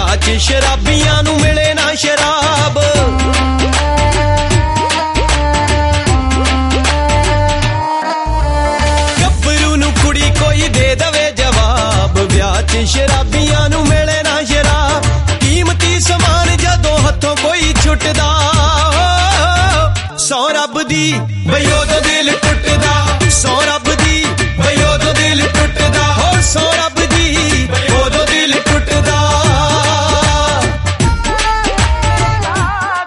ਵਿਆਹ 'ਚ ਸ਼ਰਾਬੀਆਂ ਨੂੰ ਮਿਲੇ ਨਾ ਸ਼ਰਾਬ। ਗੱਭਰੂ ਨੂੰ ਕੁੜੀ ਕੋਈ ਦੇ ਦਵੇ ਜਵਾਬ, ਵਿਆਹ 'ਚ ਸ਼ਰਾਬੀਆਂ ਨੂੰ ਮਿਲੇ ਨਾ ਸ਼ਰਾਬ। ਕੀਮਤੀ ਸਮਾਨ ਜਦੋਂ ਹੱਥੋਂ ਕੋਈ ਛੁੱਟਦਾ, ਸੌ ਰੱਬ ਦੀ ਬਈ ਉਦੋਂ ਦਿਲ